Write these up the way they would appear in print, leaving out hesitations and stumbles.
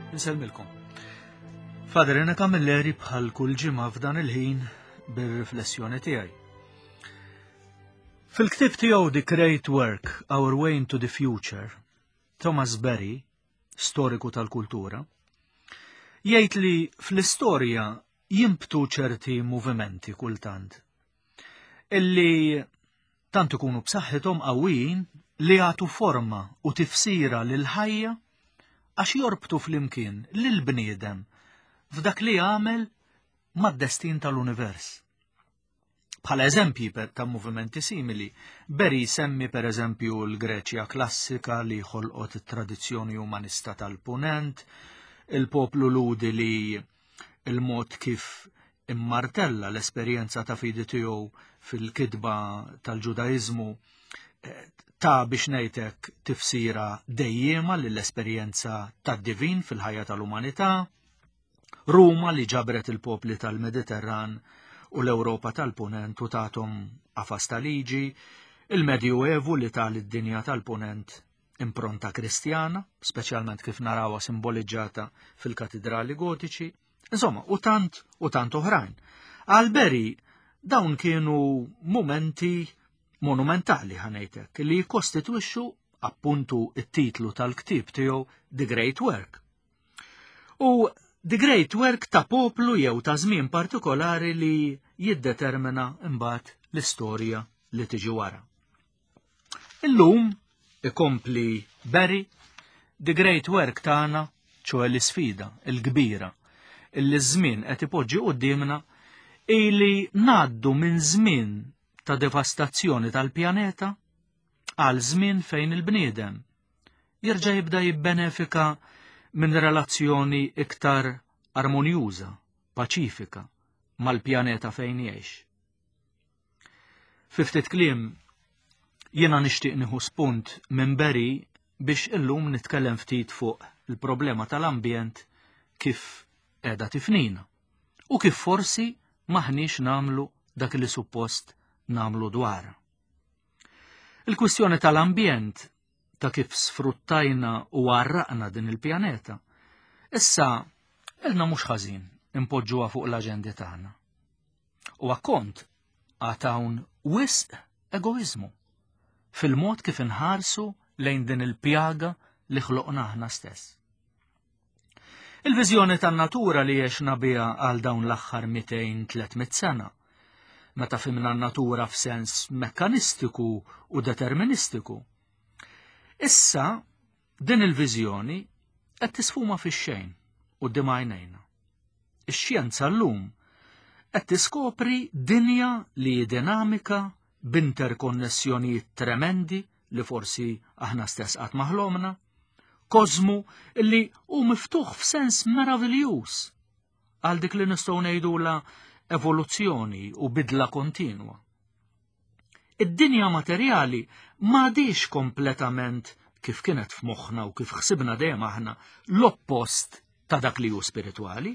Nselmilkom. Fader, jena kamilleri bħal kull ġimgħa f'dan il-ħin bir-riflessjoni tiegħi. Fil-ktieb tiegħu The Great Work, Our Way into the Future, Thomas Berry, storiku tal-kultura, jgħid li fl-istorja jimbtu ċerti movimenti kultant illi tant ikunu b'saħħithom qawwijin li jagħtu forma u tifsira lil ħajja għax jorbtu flimkien lil bniedem f'dak li jagħmel mad-destin tal-univers. Bħala eżempji ta' movimenti simili, Berry semmi pereżempju l-Greċja klassika li ħolqot it-tradizzjoni umanista tal-punent, il-poplu ludi li il-mod kif immartella l-esperjenza ta' fidi tiegħu fil-kitba tal-Ġudaizmu ta' biex ngħidlek tifsira dejjema lill-esperjenza tad-divin fil-ħajja tal-umanità, Ruma li ġabret il-popli tal-Mediterran u l-Ewropa tal-Punent u tagħhom qafas ta' liġi, il-Medjuevu li tal id-dinja tal-Punent impronta kristjana, speċjalment kif narawha simboliġġata fil-katedrali gotiċi, insomma, u tant oħrajn. Għal Berry dawn kienu momenti monumentali ħanejtek li jkostitwixxu appuntu it-titlu tal-ktieb tiegħu The Great Work. U The Great Work ta' poplu jew ta' żmien partikolari li jiddetermina imbagħad l-istorja li tiġi wara. Illum ikompli Berry The Great Work tagħna, ċoe l-isfida l-kbira illi żmien qed ipoġġi qudiemna ili ngħaddu minn żmien ta' devastazzjoni tal-pjaneta għal żmien fejn il-bniedem jerġa' jibda jibbenefika minn relazzjoni iktar armonjuża, paċifika mal-pjaneta fejn jgħix. Fi ftit kliem jiena nixtieq nieħu spunt minn Berry biex illum nitkellem ftit fuq il-problema tal-ambjent kif qiegħda tifnina u kif forsi maħniex nagħmlu dak li suppost nagħmlu dwarha. Il-kwistjoni tal-ambjent ta' kif sfruttajna u għarraqna din il-pjaneta, issa ilna mhux ħażin impoġġuha fuq l-aġendi tagħna. U akkont għatawn wisq egoizmu fil-mod kif inħarsu lejn din il-pjaga li ħloqna aħna stess. Il-viżjoni tan-natura li għexna biha għal dawn l-aħħar 200-300 sena, meta fimna n-natura f'sens mekkanistiku u deterministiku, issa din il-viżjoni qed tisfuma fix-xejn quddiem għajnejna. Ix-xjenza llum qed tiskopri dinja li hi dinamika b'interkonnessjonijiet tremendi li forsi aħna stess qatt ma ħlomna, kożmu li hu miftuħ f'sens meraviljuż għal dik li nistgħu ngħidula evoluzzjoni u bidla kontinwa. Id-dinja materjali m'għadix kompletament kif kienet f'moħħna u kif ħsibna dejjem aħna l-oppost ta' dak li hu spiritwali.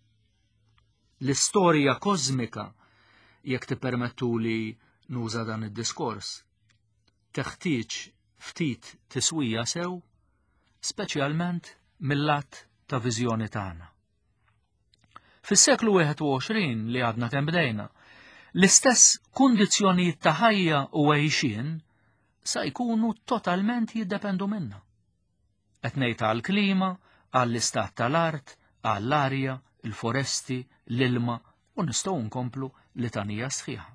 L-istorja kosmika, jekk tippermettuli nuża dan id-diskors, teħtieġ ftit tiswija sew, speċjalment mill-lat ta' viżjoni tagħna. Fis-seklu 21 li għadna kemm bdejna, l-istess kundizzjonijiet ta' ħajja u għejxien sa jkunu totalment jiddependu minnha. Qed ngħid għall-klima, għall-istat tal-art, għall-arja, il-foresti, l-ilma u nistgħu nkomplu litanija sħiħa.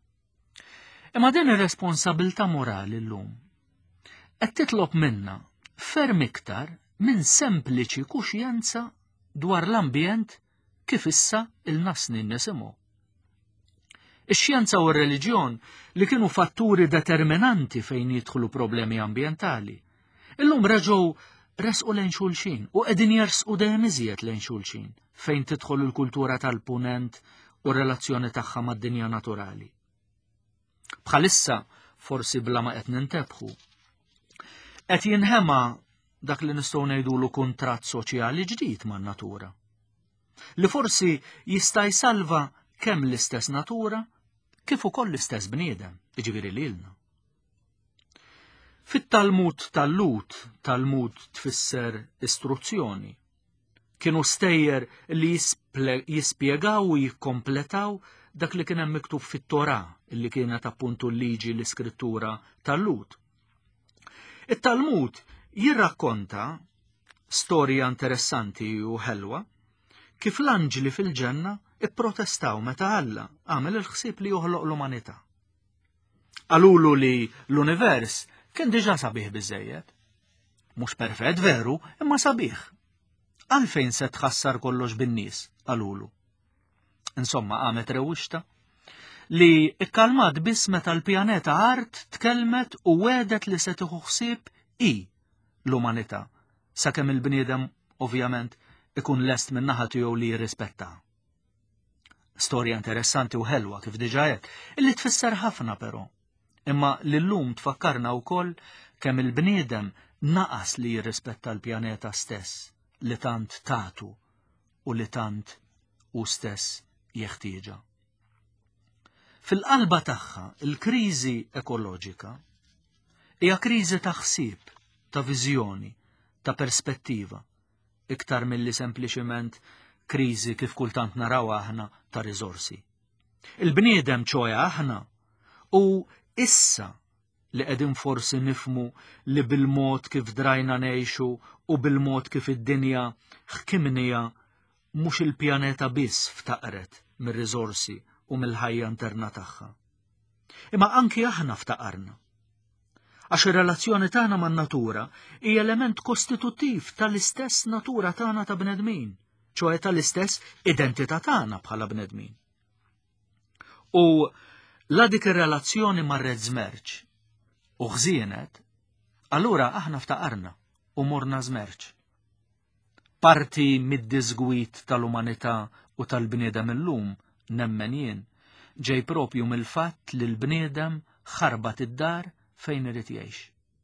Imma din ir-responsabbiltà morali llum qed titlob minna ferm iktar minn sempliċi kuxjenza dwar l-ambjent kif issa il-nasni nisimgħu. Ix-xjenza u r-reliġjon li kienu fatturi determinanti fejn jidħlu problemi ambjentali, illum reġgħu resqu lejn xulxin u qegħdin jersqu dejjem iżjed lejn xulxin fejn tidħol il-kultura tal-punent u r-relazzjoni tagħha mad-dinja naturali. Bħalissa forsi bla ma qed nintebħu qed jinħema dak li nistgħu ngħidulu kuntratt soċjali ġdid man-natura, li forsi jista' jsalva kemm l-istess natura kif ukoll l-istess bniedem, jiġifieri lilna. Fit-Talmud tal-Lut, Talmud tfisser istruzzjoni, kienu stejjer li jispjegaw u jikkompletaw dak li kien hemm miktub fit-Torah li kienet appuntu l-liġi l-iskrittura tal-Lut. It-Talmud jirrakkonta storja interessanti u ħelwa kif l-anġli fil-ġenna ipprotestaw meta Alla għamel il-ħsieb li joħloq l-umanità. Qalulu li l-univers kien diġà sabiħ biżejjed. Mhux perfett veru, imma sabiħ. Għalfejn se tħassar kollox bin-nies, qalulu. Insomma, qamet rewwixta li ikkalmat biss meta l-pjaneta Art tkellmet u wedet li se tieħu ħsieb hi l-umanità, sakemm il-bniedem ovvjament ikun lest min naħa tiegħu li jirrispetta. Storja interessanti u ħelwa kif diġà għedt, illi tfisser ħafna però. Imma lillum tfakkarna wkoll kemm il-bniedem naqas li jirrispetta l-pjaneta stess li tant tagħtu u li tant hu stess jeħtieġha. Fil-qalba tagħha il-kriżi ekoloġika hija kriżi ta' ħsieb, ta' viżjoni, ta' perspettiva, iktar milli sempliċement kriżi kif kultant naraw aħna ta' riżorsi. Il-bniedem ċoja aħna u issa li qegħdin forsi nifmu li bil-mod kif drajna ngħixu u bil-mod kif id-dinja ħkimnija mhux il-pjaneta biss ftaqret mir-riżorsi u mill-ħajja interna tagħha. Imma anki aħna ftaqarna. Għax ir-relazzjoni tagħna man-natura hija element kostituttiv tal-istess natura tagħna ta' bnedmin, ċoe tal-istess identità tagħna bħala bnedmin. U la dik ir-relazzjoni marret żmerġ u ħżienet, allura aħna ftaqarna u morna żmerġ. Parti mid-disgwit tal-umanità u tal-bniedem illum nemmen jien ġej propju mill-fatt li l-bniedem ħarbat id-dar fejn irid jgħix.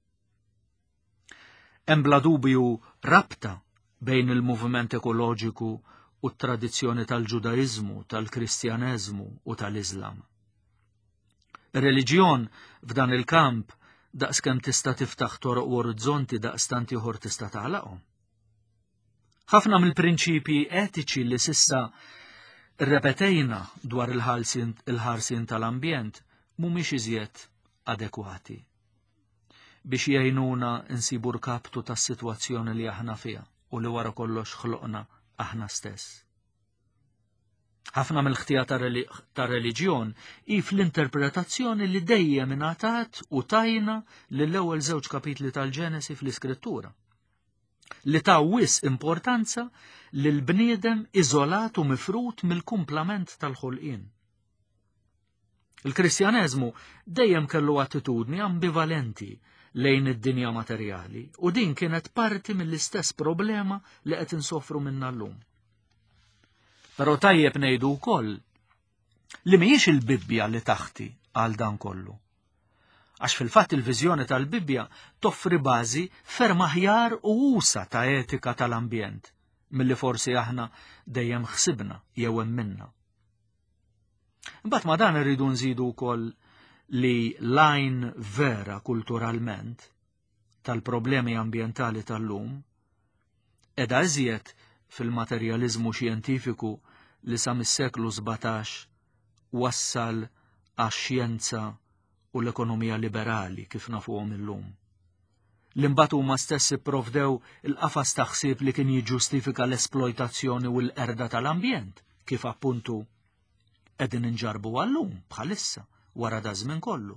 Hemm bla dubju rabta bejn il-moviment ekoloġiku u t-tradizzjoni tal-Ġudaizmu, tal-Kristjaneżmu u tal-Iżlam. Ir-reliġjon f'dan il-kamp daqskemm tista' tiftaħ toroq u orizzonti daqstant ieħor tista' tagħlaqhom. Ħafna mill-prinċipji etiċi li s'issa rrepetejna dwar il-ħarsien tal-ambjent mhumiex iżjed adekwati biex jgħinuna nsibu rkaptu tas-sitwazzjoni li aħna fiha u li wara kollox ħloqna aħna stess. Ħafna mill-ħtija tar-reliġjon hi fl-interpretazzjoni li dejjem ingħatat u tajna lill-ewwel żewġ kapitli tal-Ġenesi fl-Iskrittura li ta' wis importanza lil bniedem iżolat u mifrut mill-kumplament tal-ħolqien. Il-Kristjaneżmu dejjem kellu attitudni ambivalenti lejn id-dinja materjali u din kienet parti mill-istess problema li qed insofru minnha llum. Però tajjeb ngħidu wkoll li mhijiex il-Bibbja li taħti għal dan kollu. Għax fil-fatt il-viżjoni tal-Bibbja toffri bażi ferm aħjar u usa ta' etika tal-ambjent milli forsi aħna dejjem ħsibna jew hemminna. Imbagħad ma dan irridu nżidu wkoll li l-għajn vera kulturalment tal-problemi ambjentali tal-lum qiegħda iżjed fil-materjaliżmu xjentifiku li sa mis-seklu 17 wassal għax-xjenza u l-ekonomija liberali kif nafuhom illum. L-imbagħad huma stess ipprovdew il-qafas ta' ħsieb li kien jiġġustifika l-esploitazzjoni u l-qerda tal-ambjent kif appuntu qegħdin inġarbu għallum bħalissa wara da żmien kollu.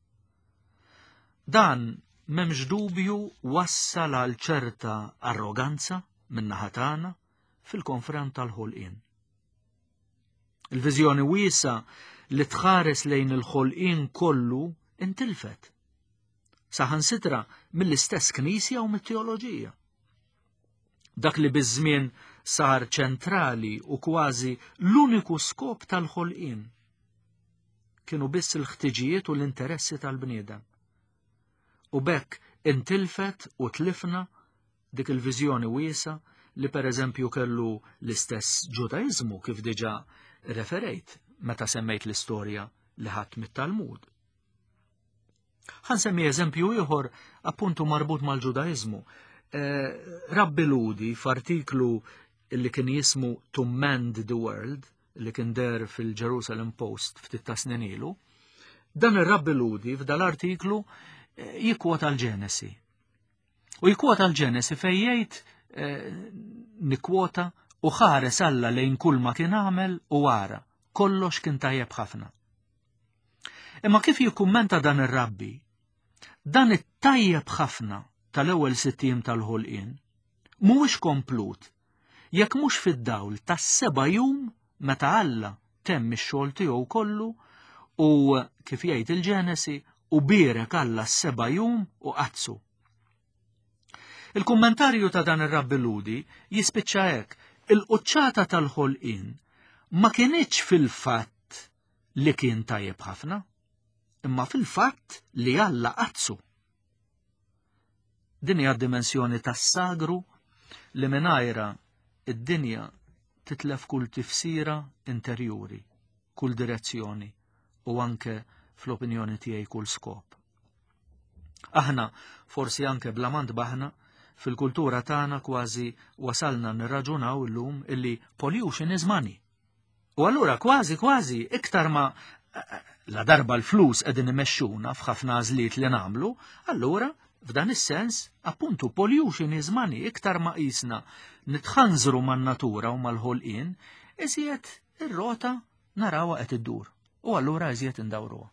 Dan m'hemmx dubju wassal għal ċerta arroganza min-naħa tagħna fil-konfront tal-ħolqien. Il-viżjoni wiesa li tħares lejn il-ħolqien kollu intilfet. Saħansitra mill-istess Knisja u mit-teoloġija. Dak li biż-żmien sar ċentrali u kważi l-uniku skop tal-ħolqien kienu biss il-ħtiġijiet u l-interessi tal-bniedem. U bekk intilfet u tlifna dik il-viżjoni wiesa li pereżempju kellu l-istess Ġudaizmu kif diġà referejt meta semmejt l-istorja li ħadd mit-Talmud. Ħansemmi eżempju ieħor appuntu marbut mal-Ġudaizmu. Rabbi Ludi f'artiklu illi kien jismu To Mend the World, illi kien der fil-Jerusalem Post ftit ta' snin ilu, dan ir-Rabbi Ludi f'dal-artiklu jikkwota l-Ġenesi. U jikkwota l-Ġenesi fejn jgħid nikkwota u ħares Alla lejn kull ma kien għamel u wara, kollox kien tajjeb ħafna. Imma kif jikkummenta dan ir-Rabbi, dan it-tajjeb ħafna tal-ewwel 60 tal-ħolqien mhuwiex komplut jekk mhux fid-dawl tas-7 jum meta Alla temm ix-xogħol tiegħu kollu u kif jgħid il-Ġenesi u bierek Alla s-7 jum u qazzu. Il-kummentarju ta' dan ir-Rabbi Ludi jispiċċa hekk: il-quċċata tal-ħolqien ma kienitx fil-fatt li kien tajjeb ħafna, imma fil-fatt li Alla qazzu. Din hija d-dimensjoni tas-sagru li mingħajrha id-dinja titlef kull tifsira interjuri, kull direzzjoni u anke fl-opinjoni tiegħi kull skop. Aħna forsi anke blamant baħna fil-kultura tagħna kważi wasalna nirraġunaw illum illi pollution is money. U allura kważi iktar ma la darba l-flus qegħdin imexxuna f'ħafna għażliet li nagħmlu, allura f'dan is-sens appuntu pollution is money, iktar ma qisna nitħanżru man-natura u mal-ħolqien, iżjed ir-rota narawha qed iddur. U allura iżjed indawruha.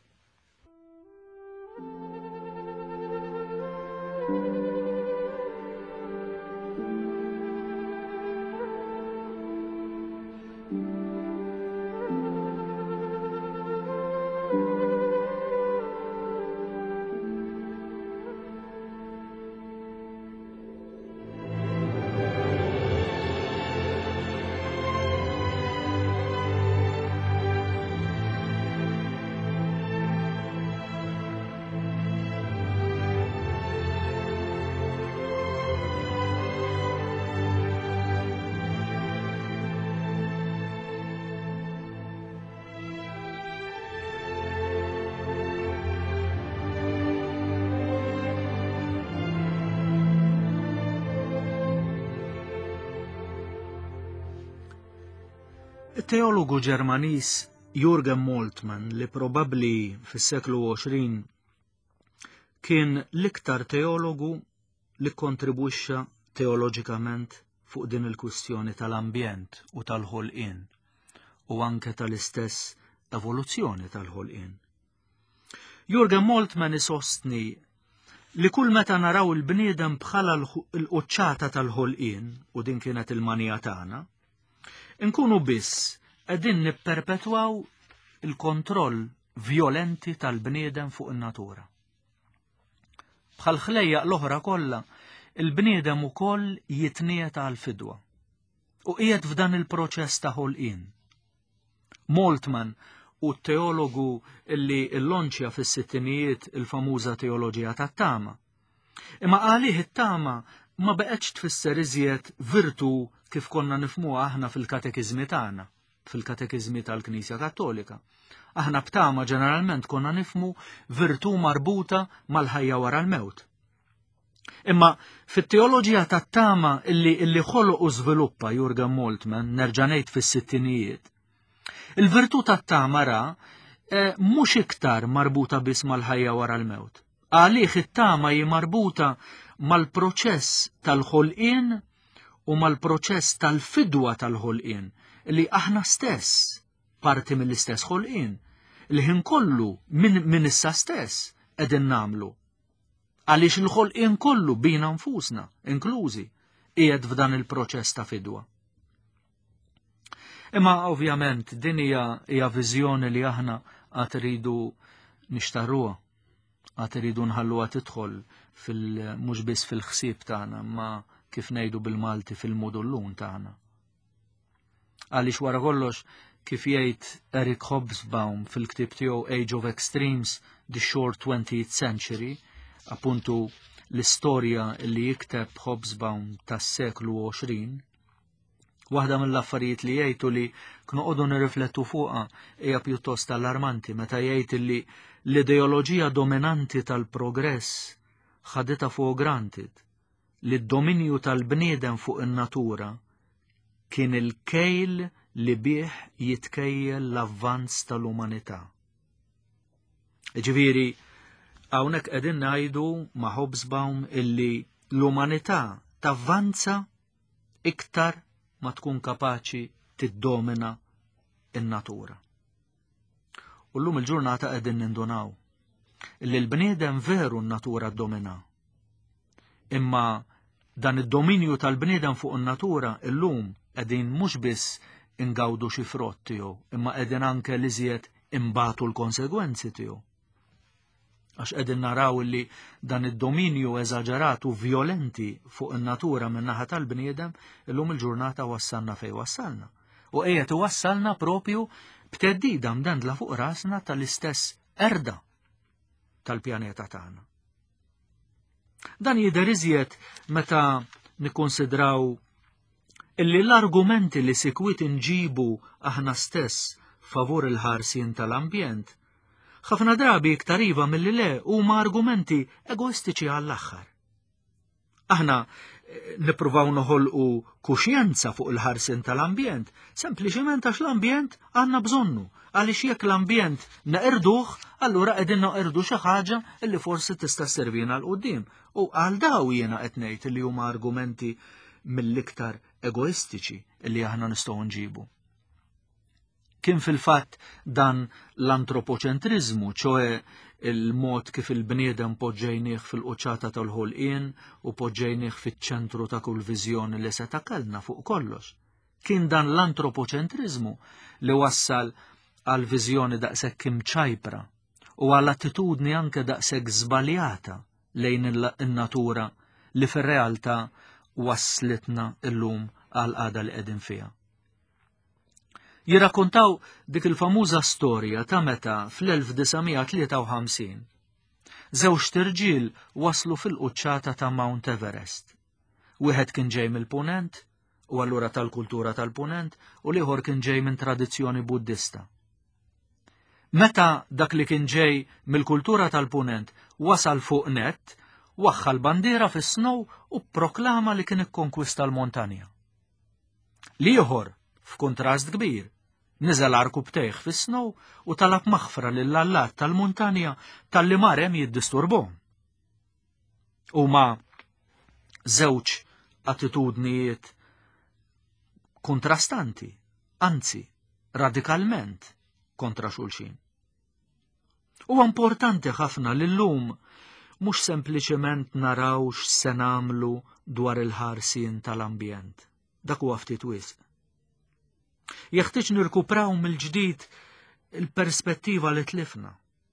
Il-teologu Ġermaniż Jürgen Moltmann li probabbli fis-seklu 20 kien l-iktar teologu li kontribwixxa teoloġikament fuq din il-kwistjoni tal-ambjent u tal-ħolqien u anke tal-istess evoluzzjoni tal-ħolqien. Jürgen Moltmann isostni li kull meta naraw il-bniedem bħala l-quċċata tal-ħolqien, u din kienet il-manija tagħna, inkunu biss qegħdin nipperpetwaw il-kontroll vjolenti tal-bniedem fuq in-natura. Bħal ħlejjaq l-oħra kollha, il-bniedem ukoll jitnieta għall-fidwa u qiegħed f'dan il-proċess ta' ħolqien. Moltmann u t-teologu illi llonċja fis-sittinijiet il-famuża teoloġija tat-tama. Imma għalih it-tama ma beqgħetx tfisser iżjed virtu kif konna nifhmuha aħna fil-katekiżmi tagħna, fil-katekiżmi tal-Knisja Kattolika. Aħna b'tama ġeneralment konna nifhmu virtu marbuta mal-ħajja wara l-mewt. Imma fit-teoloġija tat-tama illi ħoloq u żviluppa Jürgen Moltmann nerġa' ngħid fis-sittinijiet, il-virtu tat-tama ra mhux iktar marbuta biss mal-ħajja wara l-mewt. Għalih it-tama hi marbuta mal-proċess tal-ħolqien u mal-proċess tal-fidwa tal-ħolqien li aħna stess parti mill-istess ħolqien li ħin kollu minn issa stess qegħdin nagħmlu. Għaliex il-ħolqien kollu bina nfusna, inklużi, qiegħed f'dan il-proċess ta' fidwa. Imma ovvjament din hija viżjoni li aħna għad iridu nixtarruha, għad iridu nħalluha tidħol mhux biss fil-ħsieb tagħna, ma kif ngħidu bil-Malti fil-modullun tagħna. Għaliex wara kollox kif jgħid Eric Hobsbawm fil-ktieb tiegħu Age of Extremes, The Short 20th Century, appuntu l-istorja li jikteb Hobsbawm tas-seklu 20, waħda mill-affarijiet li jgħidu li knoqogħdu nirriflettu fuqha hija pjuttost allarmanti meta jgħid li l-ideoloġija dominanti tal-progress ħaditha fuq granted li d-dominju tal-bniedem fuq in-natura kien il-kejl li bih jitkejjel l-avvanz tal-umanità. Ġifieri, hawnhekk qegħdin ngħidu ma' Hobsbawm illi l-umanità tavvanza iktar ma tkun kapaċi tiddomina in-natura. U llum il-ġurnata qegħdin nindunaw illi l-bniedem veru n-natura ddomina. Imma dan id-dominju tal-bniedem fuq in-natura illum qegħdin mhux biss ingawdu xi frott tiegħu, imma qegħdin anke li żjed imbagħtu l-konsegwenzi tiegħu. Għax qegħdin naraw li dan id-dominju eżaġerat u vjolenti fuq in-natura min-naħa tal-bniedem illum il-ġurnata wassalna fejn wassalna. U qiegħed iwassalna propju b'teddida mdendla fuq rasna tal-istess erda tal-pjaneta tagħna. Dan jidher iżjed meta nikkonsidraw illi l-argumenti li sikwit inġibu aħna stess favur il-ħarsien tal-ambjent ħafna drabi iktar iva milli le huma argumenti egoistiċi għall-aħħar. Aħna nippruvaw noħolqu kuxjenza fuq il-ħarsien tal-ambjent, sempliċement għax l-ambjent għandna bżonnu, għaliex jekk l-ambjent naqirduh, allura qegħdin naqirdu xi ħaġa li forsi tista' sservina l qudiem. U għal daw jiena qed ngħid li huma argumenti mill-iktar egoistiċi li aħna nistgħu nġibu. Kien fil-fatt dan l-antropoċentrizmu, ċoe il-mod kif il-bniedem poġġejnieh fil-quċċata tal-ħolqien u poġġejnieh fiċ-ċentru ta' kull viżjoni li se takelna fuq kollox. Kien dan l-antropoċentrizmu li wassal għal viżjoni daqshekk imċajpra u għal attitudni anke daqshekk żbaljata lejn in-natura li fir-realtà wasslitna illum għal qagħda li qegħdin fiha. Jirrakkontaw dik il-famuża storja ta' meta fl-1953 żewġ tirġiel waslu fil-quċċata ta' Mount Everest. Wieħed kien ġej mill-punent u allura tal-kultura tal-punent u l-ieħor kien ġej minn tradizzjoni buddista. Meta dak li kien ġej mill-kultura tal-punent wasal fuq nett, waħħa l-bandiera fis-snow u proklama li kien ikkonkwista l-montanja. L-ieħor, f'kuntrast kbir, niżel arku btejħ fis-snow u talab maħfra lill-allat tal-muntanja tal-li marem jiddisturbhom. Huma żewġ attitudnijiet kontrastanti, anzi, radikalment kontra xulxin. Huwa importanti ħafna li llum mhux sempliċement naraw x'se nagħmlu dwar il-ħarsien tal-ambjent. Dak huwa ftit wisq. Jeħtieġ nirkupraw mill-ġdid il-perspettiva li tlifna.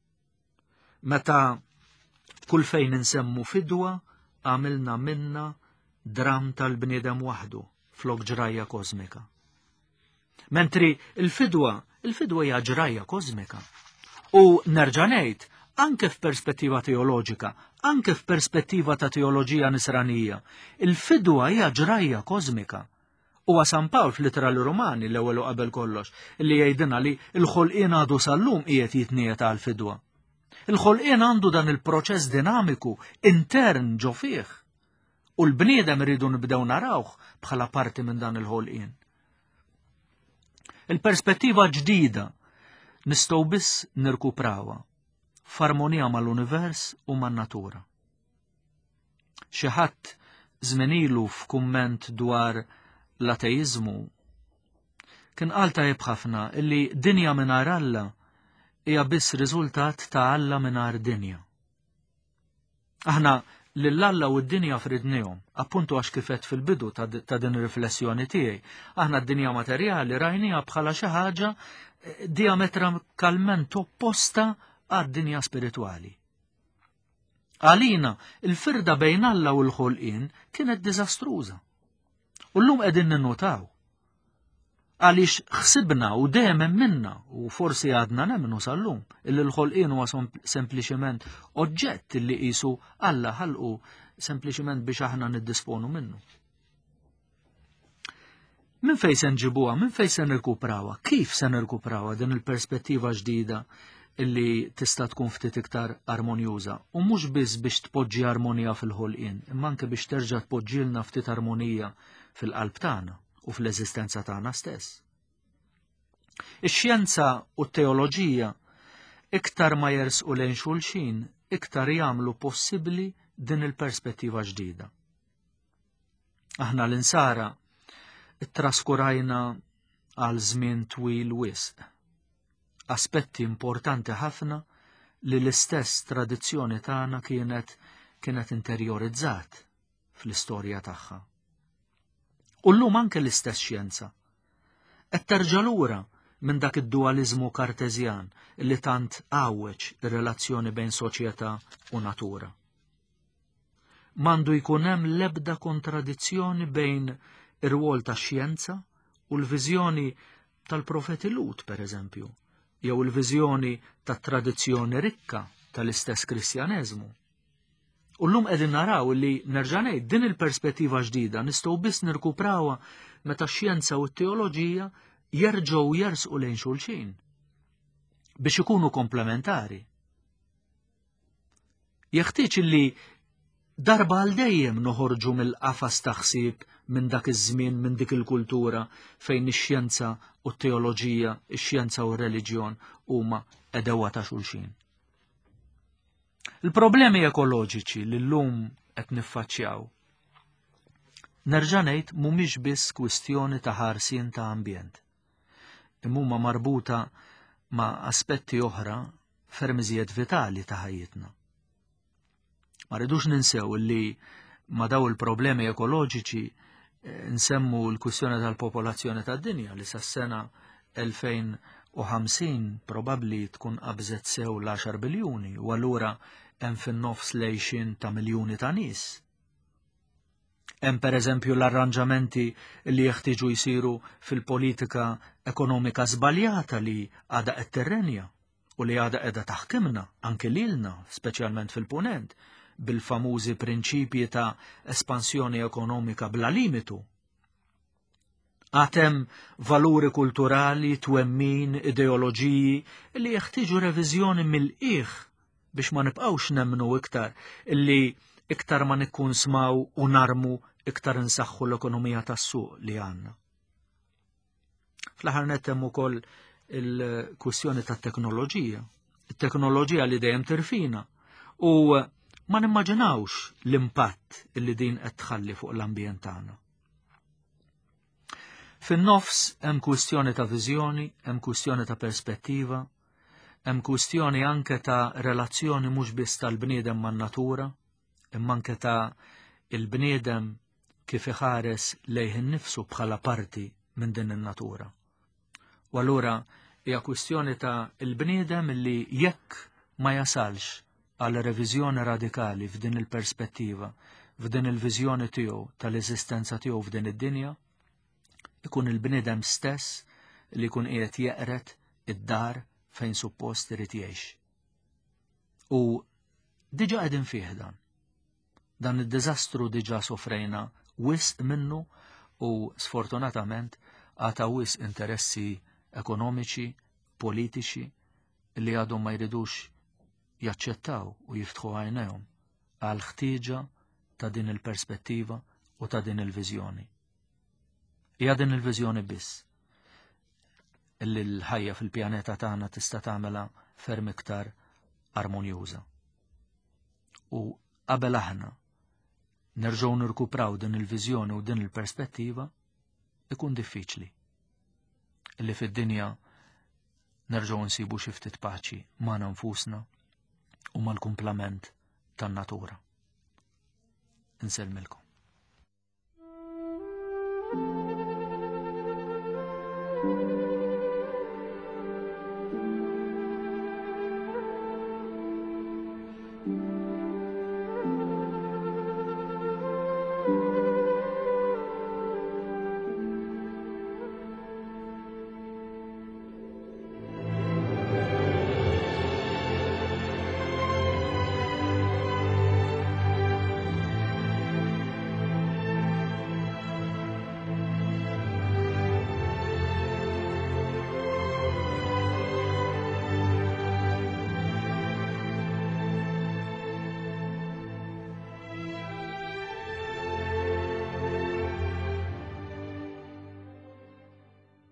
Meta kull fejn insemmu fidwa għamilna minna dram tal-bniedem waħdu flok ġrajja kosmika. Mentri il-fidwa hija ġrajja kosmika. U nerġa' ngħid, anke f'perspettiva teoloġika, anke f'perspettiva ta' teoloġija nisranija, il-fidwa hija ġrajja kosmika. U San Pawl fl-Ittra Romani l-ewwel qabel kollox li jgħidilna li l-ħolqien għadu sal-lum qiegħed jitniet għal fidwa. Il-ħolqien għandu dan il-proċess dinamiku intern ġo fih. U l-bniedem iridu nibdew narawh bħala parti minn dan il-ħolqien. Il-perspettiva ġdida nistgħu biss nirkuprawha f'armonija mal-univers u man-natura. Xi ħadd żmien ilu f'kumment dwar l-ateizmu kien qal tajjeb ħafna illi dinja mingħajr Alla hija biss riżultat ta' Alla mingħajr dinja. Aħna lil Alla u d-dinja fridnihom, appuntu għax kif qed fil-bidu ta' din ir-riflessjoni tiegħi. Aħna d-dinja materjali rajniha bħala xi ħaġa diametralment opposta għad-dinja spiritwali. Għalina il-firda bejn Alla u l-ħolqien kienet diżastruża. U llum qegħdin ninnotaw. Għaliex ħsibna u dejjem minna u forsi għadna nemmnu sal-lum illi l-ħolqien huwa sempliċement oġġett illi qisu Alla ħalqu sempliċement biex aħna niddisponu minnu. Min fejn se nġibuha, min fejn se nirkuprawha, kif se nirkuprawha din il-perspettiva ġdida illi tista' tkun ftit iktar armonjuża u mhux biss biex tpoġġi armonija fil-ħolqien, imma anke biex terġa' tpoġġilna ftit armonija fil-qalb tagħna u fl-eżistenza tagħna stess. Ix-xjenza u t-teoloġija iktar ma jersqu lejn xulxin, iktar jagħmlu possibbli din il-perspettiva ġdida. Aħna l-insara ittraskurajna għal żmien twil wisq. Aspetti importanti ħafna li l-istess tradizzjoni tagħna kienet interiorizzat fl-istorja tagħha. U llum anke l-istess xjenza qed terġa' lura minn dak id-dualiżmu karteżjan li tant għawweġ ir-relazzjoni bejn soċjetà u natura. M'għandu jkun hemm l-ebda kontradizzjoni bejn ir-rwol tax-xjenza u l-viżjoni tal-profeti Lut, pereżempju, jew il-viżjoni tat-tradizzjoni rikka tal-istess Kristjaneżmu. U llum qegħdin naraw li nerġa' ngħid din il-perspettiva ġdida nistgħu biss nirkuprawha meta x-xjenza u t-teoloġija jerġgħu jersqu lejn xulxin biex ikunu komplementari. Jeħtieġ li darba għal dejjem noħorġu mill-qafas ta' ħsieb minn dak iż-żmien, minn dik il-kultura fejn ix-xjenza u t-teoloġija, ix-xjenza u r-reliġjon huma edewa ta' xulxin. Il-problemi ekoloġiċi li llum qed niffaċċjaw nerġa' ngħid mhumiex biss kwistjoni ta' ħarsien ta' ambjent. Imma huma marbuta ma' aspetti oħra ferm iżjed vitali ta' ħajjitna. Ma rridux ninsew li ma' daw il-problemi ekoloġiċi nsemmu l-kwistjoni tal-popolazzjoni tad-dinja li sas-sena 2050 probabbli tkun qabżet sew l-10 biljuni u allura hemm fin-nofs lejxin ta' miljuni ta' nies. Hemm pereżempju l-arranġamenti li jeħtieġu jsiru fil-politika ekonomika żbaljata li għadha qed tirrenja u li għadha qiegħda taħkimna anke lilna, speċjalment fil-punent, bil-famużi prinċipji ta' espansjoni ekonomika bla limitu. Għatem valuri kulturali, twemmin, ideoloġiji li jeħtieġu reviżjoni mill-qiegħ biex ma nibqgħux nemmnu iktar illi iktar ma nikkun smaw u narmu iktar insaħħu l-ekonomija tas-suq li għandna. Fl-aħħar nett hemm ukoll il-kwistjoni tat-teknoloġija. Il-teknoloġija li dejjem tirfina u ma nimmaġinawx l-impatt illi din qed tħalli fuq l-ambjent tagħna. Fin-nofs hemm kwistjoni ta' viżjoni, hemm kwistjoni ta' perspettiva, hemm kwistjoni anke ta' relazzjoni mhux biss tal-bniedem man-natura, imma anke ta' il-bniedem kif iħares lejh innifsu bħala parti minn din in-natura. U allura hija kwistjoni ta' il-bniedem li jekk ma jasalx għal reviżjoni radikali f'din il-perspettiva, f'din il-viżjoni tiegħu tal-eżistenza tiegħu f'din id-dinja, ikun il-bniedem stess li jkun qiegħed jeqret id-dar fejn suppost irid jgħix. U diġà qegħdin fih dan. Dan id-diżastru diġà sofrejna wisq minnu u sfortunatament għata wisq interessi ekonomiċi, politiċi li għadhom ma jridux jaċċettaw u jiftħu għajnejhom għal ħtieġa ta' din il-perspettiva u ta' din il-viżjoni. Hija din il-viżjoni biss illi l-ħajja fil-pjaneta tagħna tista' tagħmilha ferm iktar armonjuża. U qabel aħna nerġgħu nirkupraw din il-viżjoni u din il-perspettiva ikun diffiċli. Illi fid-dinja nerġgħu nsibu xi ftit paċi magħna nfusna u mal-kumplament tan-natura. Insellmilkom.